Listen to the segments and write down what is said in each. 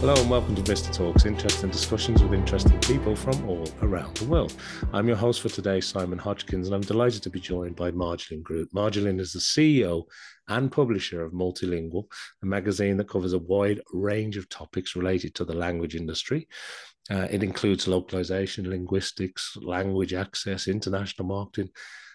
Hello and welcome to Vista Talks, interesting discussions with interesting people from all around the world. I'm your host for today, Simon Hodgkins, and I'm delighted to be joined by Marjolin Groot. Marjolin is the CEO and publisher of Multilingual, a magazine that covers a wide range of topics related to the language industry. It includes localization, linguistics, language access, international marketing,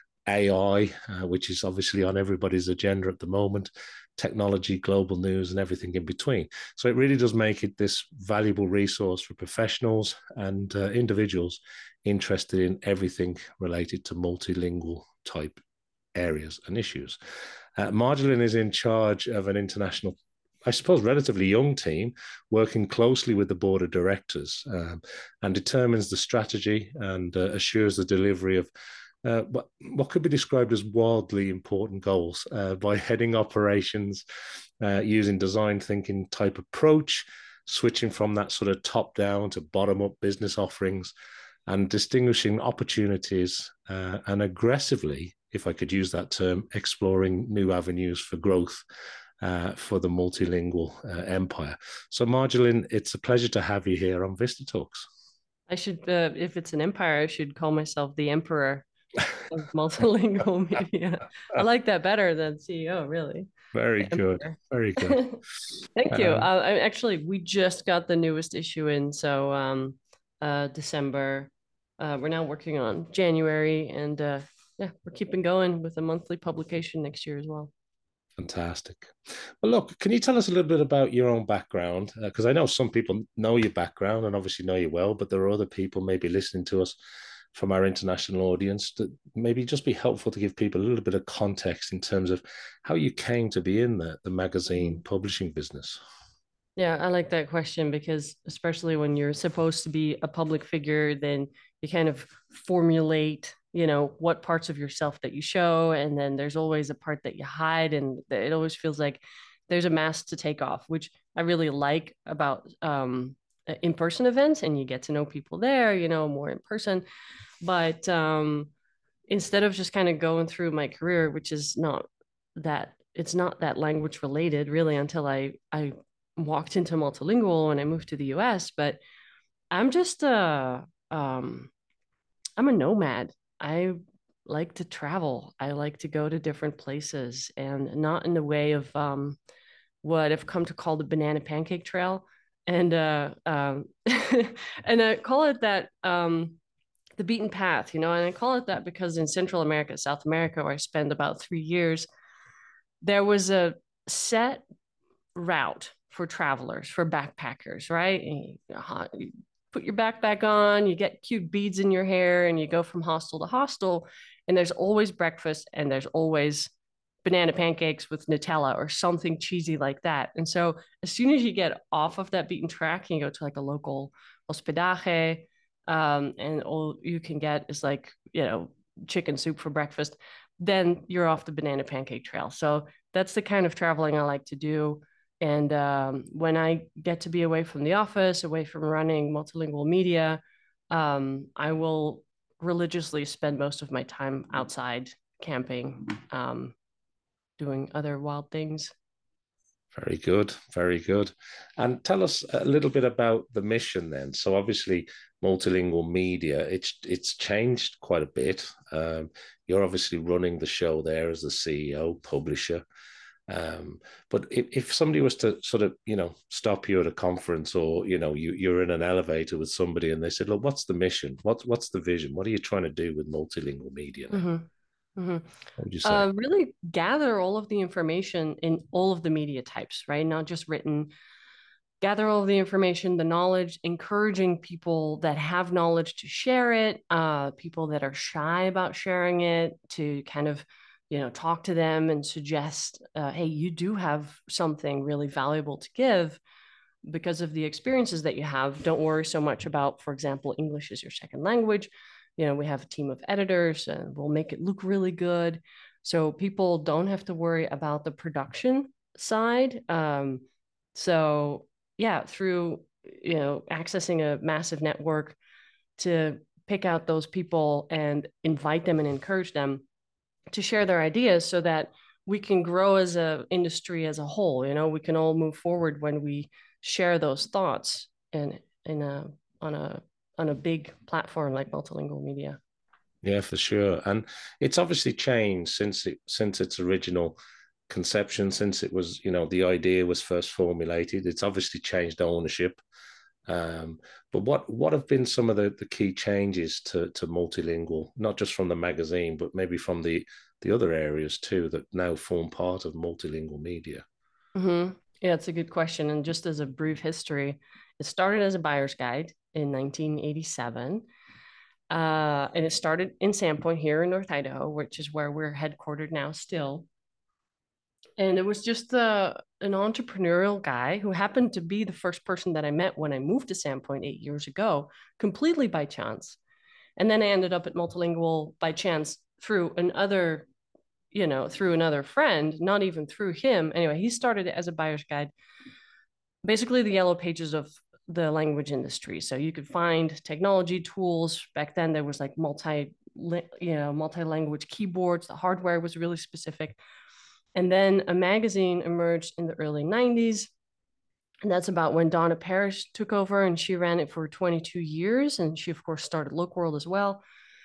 AI, which is obviously on everybody's agenda at the moment, technology, global news, and everything in between. So it really does make it this valuable resource for professionals and individuals interested in everything related to multilingual type areas and issues. Marjolin is in charge of an international, I suppose, relatively young team working closely with the board of directors and determines the strategy and assures the delivery of what could be described as wildly important goals by heading operations using design thinking type approach, switching from that sort of top down to bottom up business offerings and distinguishing opportunities and aggressively, if I could use that term, exploring new avenues for growth for the multilingual empire. So Marjolin, it's a pleasure to have you here on Vista Talks. I should, if it's an empire, I should call myself the emperor of multilingual media. I like that better than CEO, really. Very good. Very good. Thank you. We just got the newest issue in, so December. We're now working on January, and yeah, we're keeping going with a monthly publication next year as well. Fantastic. Well, look, can you tell us a little bit about your own background? Because I know some people know your background and obviously know you well, but there are other people maybe listening to us from our international audience that maybe just be helpful to give people a little bit of context in terms of how you came to be in the magazine publishing business. Yeah, I like that question because especially when you're supposed to be a public figure, then you kind of formulate, what parts of yourself that you show, and then there's always a part that you hide, and it always feels like there's a mask to take off, which I really like about in-person events, and you get to know people there, more in person. But instead of just kind of going through my career, which is it's not that language related really until I walked into multilingual when I moved to the US, but I'm just I'm a nomad. I like to travel. I like to go to different places, and not in the way of what I've come to call the banana pancake trail. And and I call it that the beaten path, and I call it that because in Central America, South America, where I spent about 3 years, there was a set route for travelers, for backpackers, right? And you put your backpack on, you get cute beads in your hair, and you go from hostel to hostel, and there's always breakfast, and there's always banana pancakes with Nutella or something cheesy like that. And so as soon as you get off of that beaten track and you go to like a local hospedaje, and all you can get is like, chicken soup for breakfast, then you're off the banana pancake trail. So that's the kind of traveling I like to do. And when I get to be away from the office, away from running multilingual media, I will religiously spend most of my time outside camping, doing other wild things. Very good, very good. And tell us a little bit about the mission then. So obviously, multilingual media, it's changed quite a bit. You're obviously running the show there as the CEO, publisher. But if somebody was to sort of, stop you at a conference, or, you're in an elevator with somebody and they said, look, what's the mission? What's the vision? What are you trying to do with multilingual media now? Mm-hmm. Mm-hmm. What would you say? Really gather all of the information in all of the media types, right? Not just written. Gather all of the information, the knowledge, encouraging people that have knowledge to share it, people that are shy about sharing it to kind of, talk to them and suggest, hey, you do have something really valuable to give because of the experiences that you have. Don't worry so much about, for example, English is your second language. We have a team of editors and we'll make it look really good. So people don't have to worry about the production side. So yeah, through, accessing a massive network to pick out those people and invite them and encourage them to share their ideas so that we can grow as an industry as a whole. We can all move forward when we share those thoughts on a big platform like Multilingual Media. Yeah, for sure. And it's obviously changed since its original conception, since it was, the idea was first formulated. It's obviously changed ownership. But what have been some of the key changes to Multilingual, not just from the magazine, but maybe from the other areas too that now form part of Multilingual Media? Mm-hmm. Yeah, it's a good question. And just as a brief history, it started as a buyer's guide in 1987. And it started in Sandpoint here in North Idaho, which is where we're headquartered now still. And it was just an entrepreneurial guy who happened to be the first person that I met when I moved to Sandpoint 8 years ago, completely by chance. And then I ended up at Multilingual by chance through another friend, not even through him. Anyway, he started it as a buyer's guide, basically the yellow pages of the language industry. So you could find technology tools. Back then there was like multi-language keyboards. The hardware was really specific. And then a magazine emerged in the early 90s. And that's about when Donna Parrish took over, and she ran it for 22 years. And she, of course, started Lookworld as well.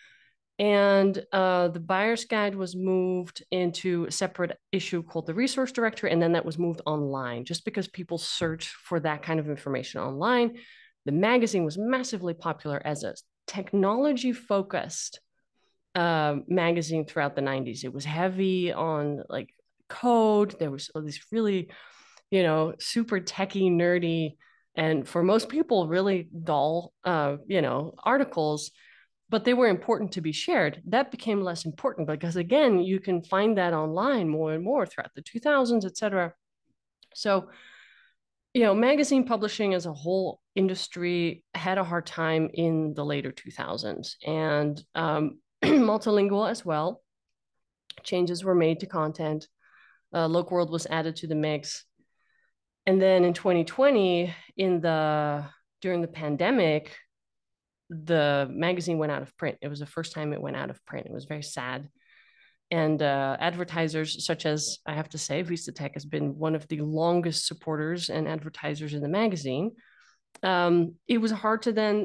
And the buyer's guide was moved into a separate issue called the Resource Directory. And then that was moved online just because people search for that kind of information online. The magazine was massively popular as a technology focused magazine throughout the 90s. It was heavy on like code. There was all these really, super techie, nerdy, and for most people, really dull, articles, but they were important to be shared. That became less important because, again, you can find that online more and more throughout the 2000s, et cetera. So, magazine publishing as a whole industry had a hard time in the later 2000s, and Multilingual as well. Changes were made to content. Lookworld was added to the mix. And then in 2020, during the pandemic, the magazine went out of print. It was the first time it went out of print. It was very sad. And advertisers, such as, I have to say, Vistatech has been one of the longest supporters and advertisers in the magazine. It was hard to then,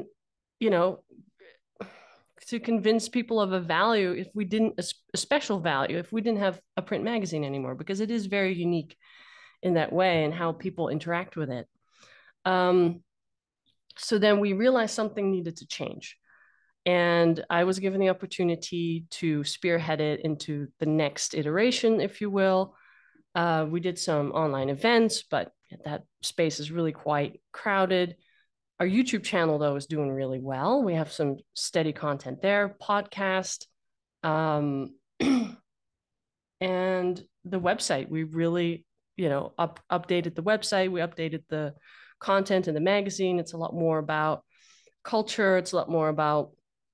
to convince people of a value if we didn't, a special value, if we didn't have a print magazine anymore, because it is very unique in that way and how people interact with it. So then we realized something needed to change. And I was given the opportunity to spearhead it into the next iteration, if you will. We did some online events, but that space is really quite crowded. Our YouTube channel, though, is doing really well. We have some steady content there, podcast, and the website. We really, updated the website. We updated the content in the magazine. It's a lot more about culture. It's a lot more about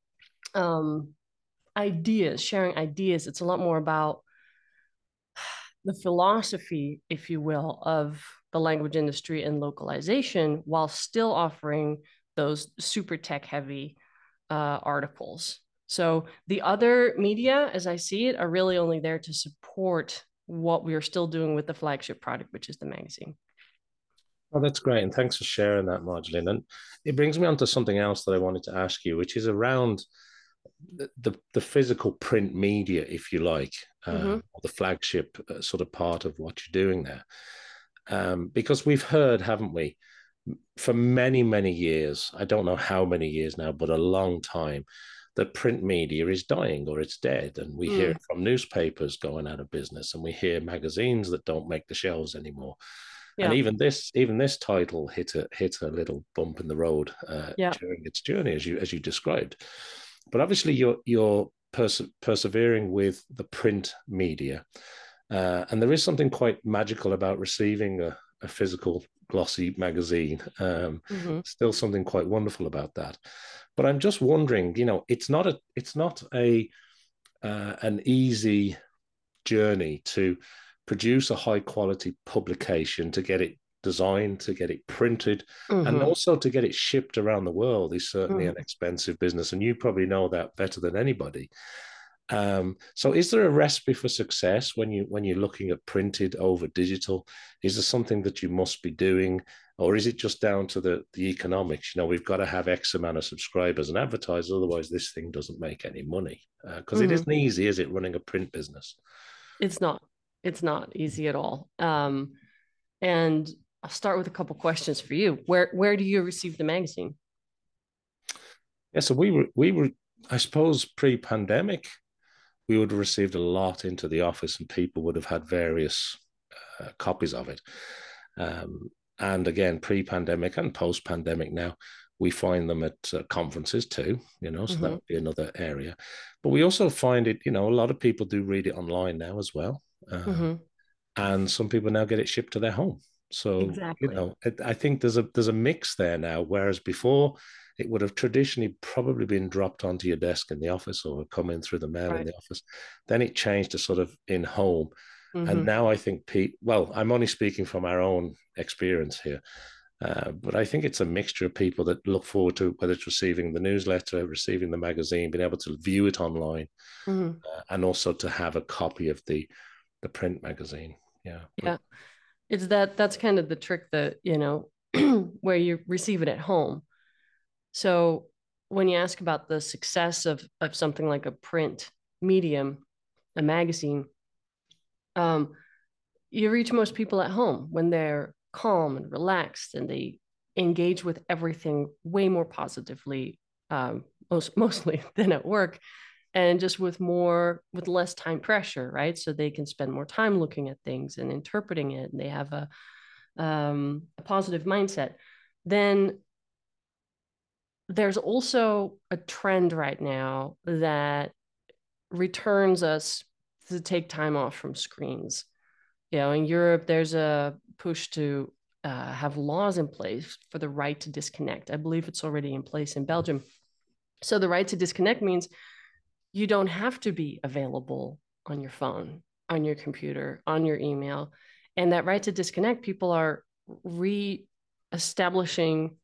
ideas, sharing ideas. It's a lot more about the philosophy, if you will, of the language industry and localization, while still offering those super tech heavy articles. So the other media, as I see it, are really only there to support what we are still doing with the flagship product, which is the magazine. Oh, that's great. And thanks for sharing that, Marjolijn. And it brings me on to something else that I wanted to ask you, which is around the physical print media, if you like, or the flagship sort of part of what you're doing there. Because we've heard, haven't we, for many, many years, I don't know how many years now, but a long time, that print media is dying or it's dead. And we hear it from newspapers going out of business, and we hear magazines that don't make the shelves anymore. Yeah. And even this title hit a little bump in the road during its journey, as you described. But obviously, you're persevering with the print media, and there is something quite magical about receiving a physical glossy magazine. Still something quite wonderful about that. But I'm just wondering, it's not an easy journey to produce a high quality publication, to get it designed, to get it printed, and also to get it shipped around the world is certainly an expensive business. And you probably know that better than anybody. So is there a recipe for success when you're looking at printed over digital? Is there something that you must be doing, or is it just down to the economics? We've got to have X amount of subscribers and advertisers, otherwise this thing doesn't make any money. Because it isn't easy, is it, running a print business? It's not. It's not easy at all. And I'll start with a couple questions for you. Where do you receive the magazine? Yeah, so we were, I suppose, pre-pandemic, we would have received a lot into the office, and people would have had various copies of it. And again, pre-pandemic and post-pandemic now, we find them at conferences too, so that would be another area. But we also find it, a lot of people do read it online now as well. And some people now get it shipped to their home. So, exactly. I think there's a mix there now, whereas before it would have traditionally probably been dropped onto your desk in the office or come in through the mail in the office. Then it changed to sort of in home. And now I think, Pete, well, I'm only speaking from our own experience here, but I think it's a mixture of people that look forward to whether it's receiving the newsletter, receiving the magazine, being able to view it online, and also to have a copy of the print magazine. Yeah. Yeah. It's that's kind of the trick that, where you receive it at home. So when you ask about the success of something like a print medium, a magazine, you reach most people at home when they're calm and relaxed and they engage with everything way more positively, mostly than at work, and just with less time pressure, right? So they can spend more time looking at things and interpreting it, and they have a positive mindset. Then there's also a trend right now that returns us to take time off from screens. In Europe, there's a push to have laws in place for the right to disconnect. I believe it's already in place in Belgium. So the right to disconnect means you don't have to be available on your phone, on your computer, on your email. And that right to disconnect, people are re-establishing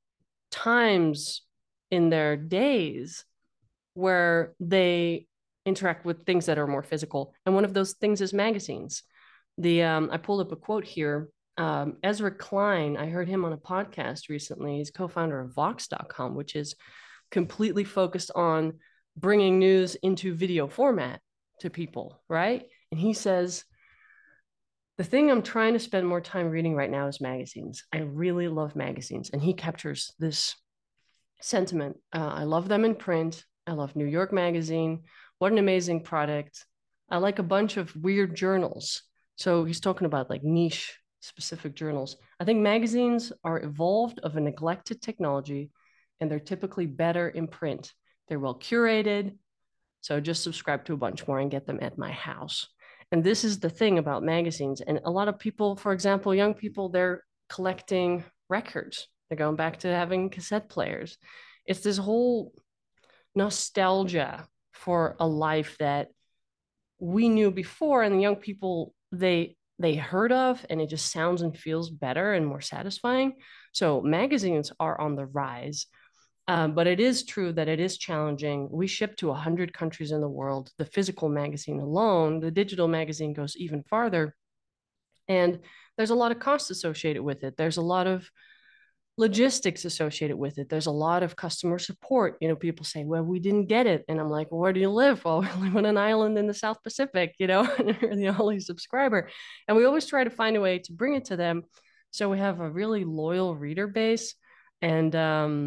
times in their days where they interact with things that are more physical. And one of those things is magazines. I pulled up a quote here. Ezra Klein, I heard him on a podcast recently. He's co-founder of Vox.com, which is completely focused on bringing news into video format to people, right? And he says, the thing I'm trying to spend more time reading right now is magazines. I really love magazines. And he captures this sentiment. I love them in print. I love New York Magazine. What an amazing product. I like a bunch of weird journals. So he's talking about like niche specific journals. I think magazines are evolved of a neglected technology, and they're typically better in print. They're well curated. So just subscribe to a bunch more and get them at my house. And this is the thing about magazines. And a lot of people, for example, young people, they're collecting records. They're going back to having cassette players. It's this whole nostalgia for a life that we knew before, and the young people, they heard of, and it just sounds and feels better and more satisfying. So magazines are on the rise. But it is true that it is challenging. We ship to 100 countries in the world. The physical magazine alone, the digital magazine goes even farther. And there's a lot of costs associated with it. There's a lot of logistics associated with it. There's a lot of customer support. People say, well, we didn't get it. And I'm like, well, where do you live? Well, we live on an island in the South Pacific, and you're the only subscriber. And we always try to find a way to bring it to them. So we have a really loyal reader base. And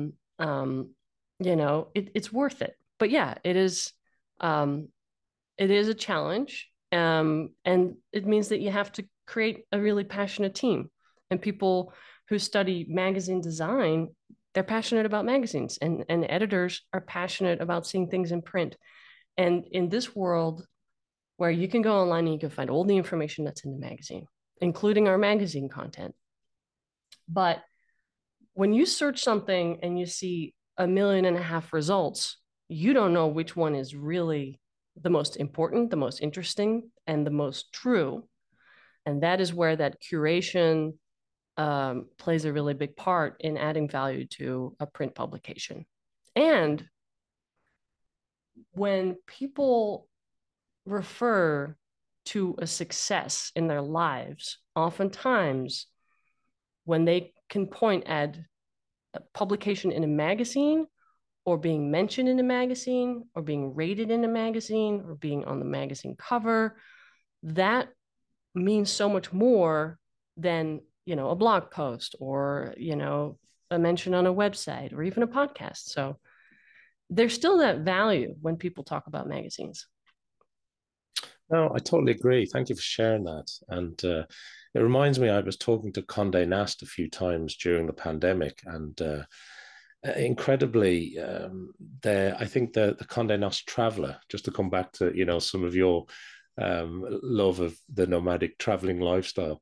it's worth it. But yeah, it is a challenge. And it means that you have to create a really passionate team. And people who study magazine design, they're passionate about magazines, and editors are passionate about seeing things in print. And in this world where you can go online and you can find all the information that's in the magazine, including our magazine content. But when you search something and you see 1.5 million results, you don't know which one is really the most important, the most interesting, and the most true. And that is where that curation plays a really big part in adding value to a print publication. And when people refer to a success in their lives, oftentimes when they can point at a publication in a magazine or being mentioned in a magazine or being rated in a magazine or being on the magazine cover, that means so much more than, a blog post or, a mention on a website or even a podcast. So there's still that value when people talk about magazines. No, I totally agree. Thank you for sharing that. And it reminds me, I was talking to Condé Nast a few times during the pandemic, and incredibly, I think the Condé Nast Traveler, just to come back to some of your love of the nomadic traveling lifestyle.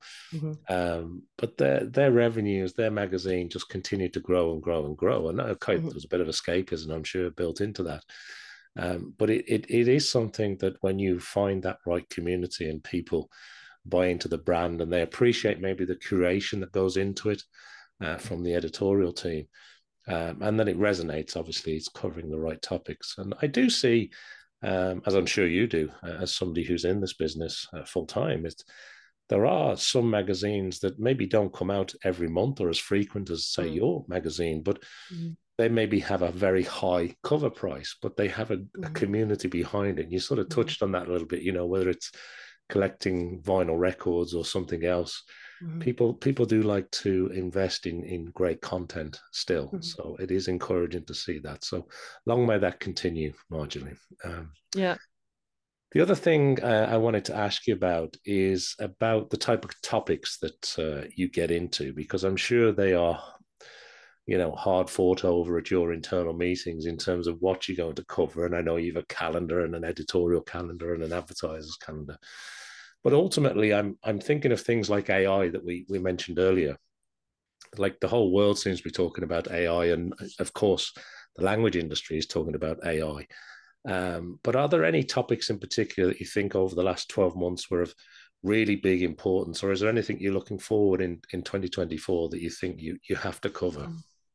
But their revenues, their magazine just continued to grow and grow and grow. And okay, there was a bit of escapism, I'm sure, built into that. But it is something that when you find that right community and people buy into the brand and they appreciate maybe the curation that goes into it from the editorial team, and then it resonates, obviously it's covering the right topics. And I do see, as I'm sure you do, as somebody who's in this business full time, there are some magazines that maybe don't come out every month or as frequent as, say, your magazine, but they maybe have a very high cover price, but they have a community behind it. And you sort of touched on that a little bit, whether it's collecting vinyl records or something else. People do like to invest in great content still. So it is encouraging to see that. So long may that continue, Marjorie. Yeah. The other thing I wanted to ask you about is about the type of topics that you get into, because I'm sure they are hard fought over at your internal meetings in terms of what you're going to cover. And I know you have a calendar and an editorial calendar and an advertiser's calendar. But ultimately, I'm thinking of things like AI that we mentioned earlier. Like the whole world seems to be talking about AI. And of course, the language industry is talking about AI. But are there any topics in particular that you think over the last 12 months were of really big importance? Or is there anything you're looking forward in 2024 that you think you have to cover?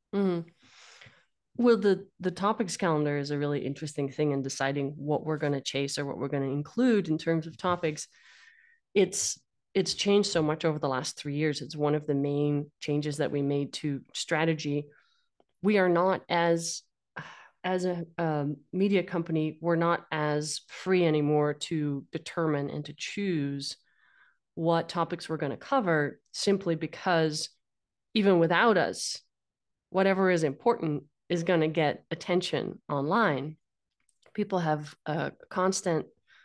Well, the topics calendar is a really interesting thing in deciding what we're going to chase or what we're going to include in terms of topics. It's changed so much over the last 3 years. It's one of the main changes that we made to strategy. We are not as a media company, we're not as free anymore to determine and to choose what topics we're going to cover, simply because even without us, whatever is important is going to get attention online. People have constant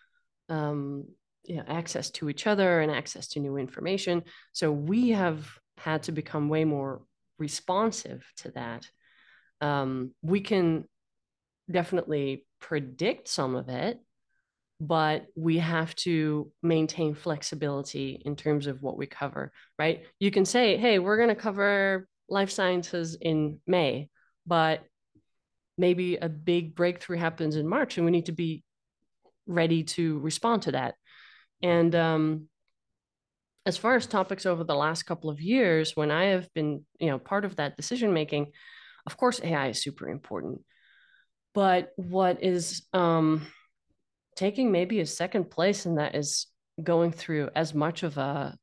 access to each other and access to new information. So we have had to become way more responsive to that. We can definitely predict some of it, but we have to maintain flexibility in terms of what we cover, right? You can say, hey, we're going to cover life sciences in May, but maybe a big breakthrough happens in March and we need to be ready to respond to that. And as far as topics over the last couple of years, when I have been, part of that decision making, of course, AI is super important. But what is taking maybe a second place in that is going through as much of a,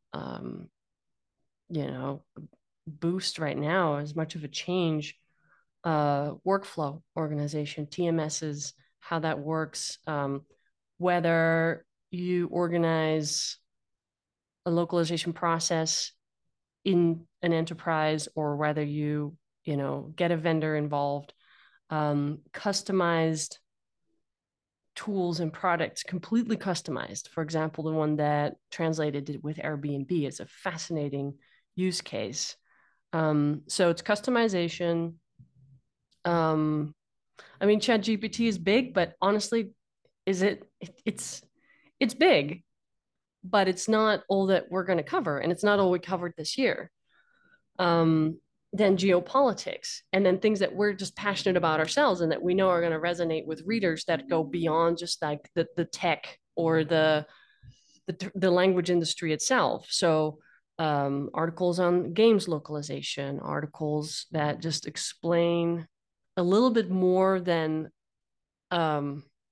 boost right now, as much of a change, workflow organization, TMSs, how that works, whether you organize a localization process in an enterprise or whether you, get a vendor involved, customized tools and products, completely customized. For example, the one that translated with Airbnb is a fascinating use case. So it's customization. ChatGPT is big, but honestly, it's big, but it's not all that we're going to cover, and it's not all we covered this year. Then geopolitics, and then things that we're just passionate about ourselves and that we know are going to resonate with readers that go beyond just like the tech or the language industry itself. So articles on games localization, articles that just explain a little bit more than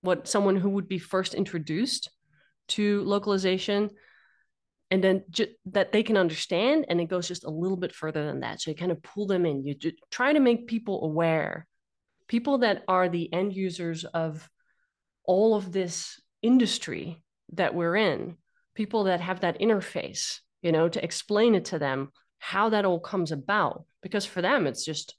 what someone who would be first introduced to localization, and then that they can understand, and it goes just a little bit further than that. So you kind of pull them in. You try to make people aware, people that are the end users of all of this industry that we're in, people that have that interface, to explain it to them how that all comes about. Because for them, it's just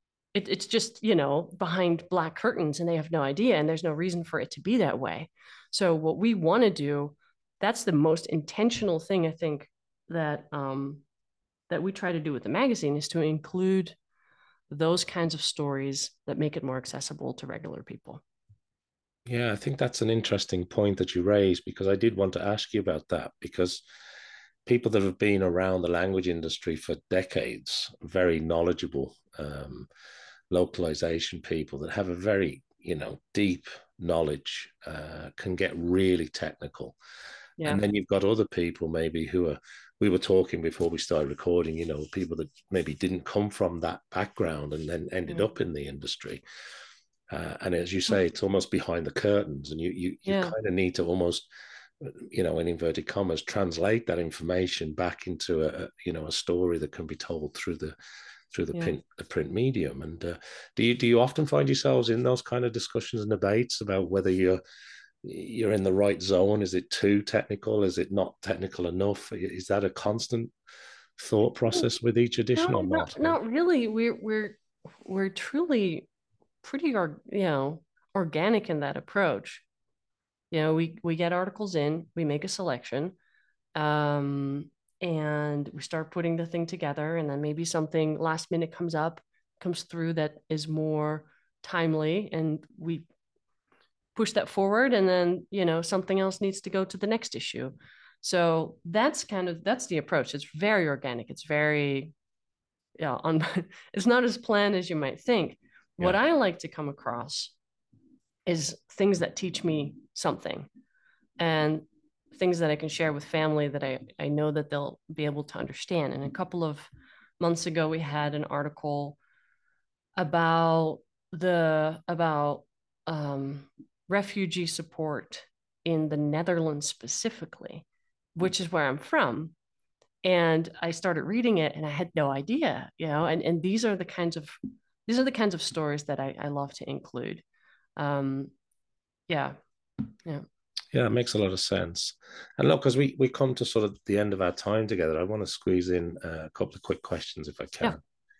behind black curtains, and they have no idea, and there's no reason for it to be that way. So what we want to do, that's the most intentional thing, I think, that that we try to do with the magazine, is to include those kinds of stories that make it more accessible to regular people. Yeah, I think that's an interesting point that you raised, because I did want to ask you about that, because people that have been around the language industry for decades, very knowledgeable localization people that have a very, deep knowledge, can get really technical. Yeah. And then you've got other people maybe we were talking before we started recording, people that maybe didn't come from that background and then ended up in the industry. And as you say, it's almost behind the curtains, and you kind of need to almost, in inverted commas, translate that information back into a story that can be told through the print medium. And do you often find yourselves in those kind of discussions and debates about whether you're in the right zone? Is it too technical? Is it not technical enough? Is that a constant thought process with each edition, or not? Not really. We're truly pretty organic in that approach. We get articles in, we make a selection, and we start putting the thing together, and then maybe something last minute comes through that is more timely, and we push that forward, and then something else needs to go to the next issue. So that's the approach. It's very organic. It's very it's not as planned as you might think. What I like to come across is things that teach me something, and things that I can share with family that I know that they'll be able to understand. And a couple of months ago, we had an article about refugee support in the Netherlands specifically, which is where I'm from. And I started reading it, and I had no idea, and these are the kinds of stories that I love to include. Yeah, it makes a lot of sense. And look, as we come to sort of the end of our time together, I want to squeeze in a couple of quick questions if I can.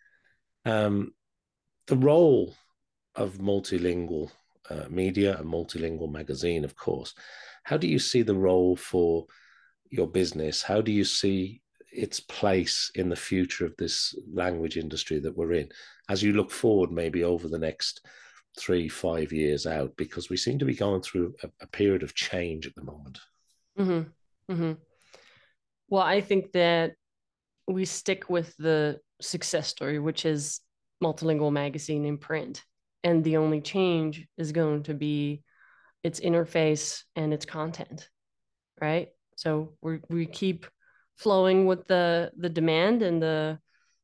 The role of multilingual media, a multilingual magazine, of course. How do you see the role for your business? How do you see its place in the future of this language industry that we're in, as you look forward maybe over the next 3-5 years out? Because we seem to be going through a period of change at the moment. Mm-hmm. Mm-hmm. Well, I think that we stick with the success story, which is Multilingual Magazine in print. And the only change is going to be its interface and its content, right? So we keep flowing with the demand and the,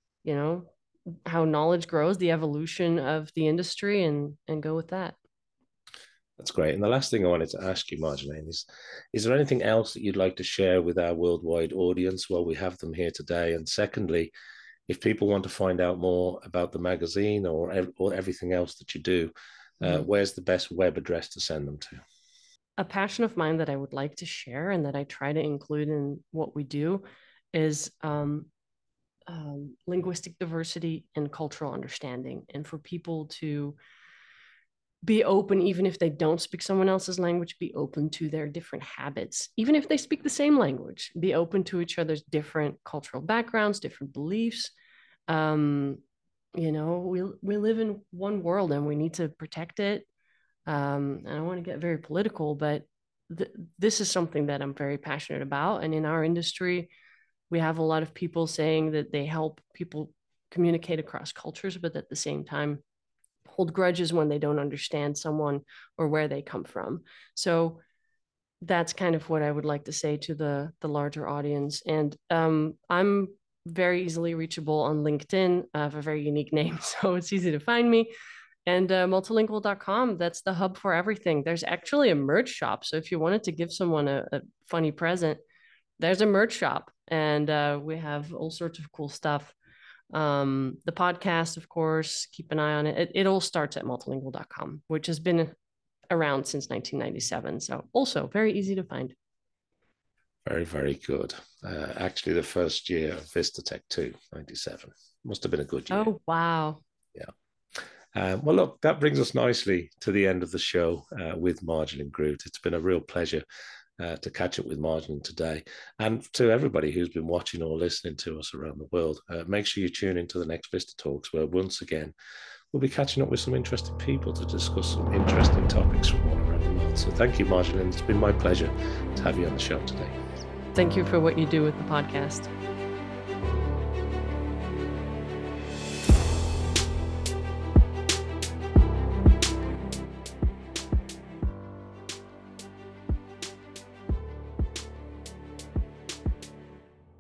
how knowledge grows, the evolution of the industry, and go with that. That's great. And the last thing I wanted to ask you, Marjolaine, is there anything else that you'd like to share with our worldwide audience while we have them here today? And secondly, if people want to find out more about the magazine or everything else that you do, where's the best web address to send them to? A passion of mine that I would like to share and that I try to include in what we do is linguistic diversity and cultural understanding, and for people to be open, even if they don't speak someone else's language, be open to their different habits. Even if they speak the same language, be open to each other's different cultural backgrounds, different beliefs. We live in one world, and we need to protect it. I don't want to get very political, but this is something that I'm very passionate about. And in our industry, we have a lot of people saying that they help people communicate across cultures, but at the same time, hold grudges when they don't understand someone or where they come from. So that's kind of what I would like to say to the larger audience. And I'm very easily reachable on LinkedIn. I have a very unique name, so it's easy to find me. And multilingual.com, that's the hub for everything. There's actually a merch shop. So if you wanted to give someone a funny present, there's a merch shop, and we have all sorts of cool stuff. The podcast, of course, keep an eye on it. It all starts at multilingual.com, which has been around since 1997. So also very easy to find. Very, very good. Actually, the first year of Vistatech too, 97. Must have been a good year. Oh, wow. Yeah. Well, look, that brings us nicely to the end of the show with Marjolijn Groot. It's been a real pleasure to catch up with Marjolijn today. And to everybody who's been watching or listening to us around the world, make sure you tune into the next Vista Talks, where once again, we'll be catching up with some interesting people to discuss some interesting topics from all around the world. So thank you, Marjolijn. It's been my pleasure to have you on the show today. Thank you for what you do with the podcast.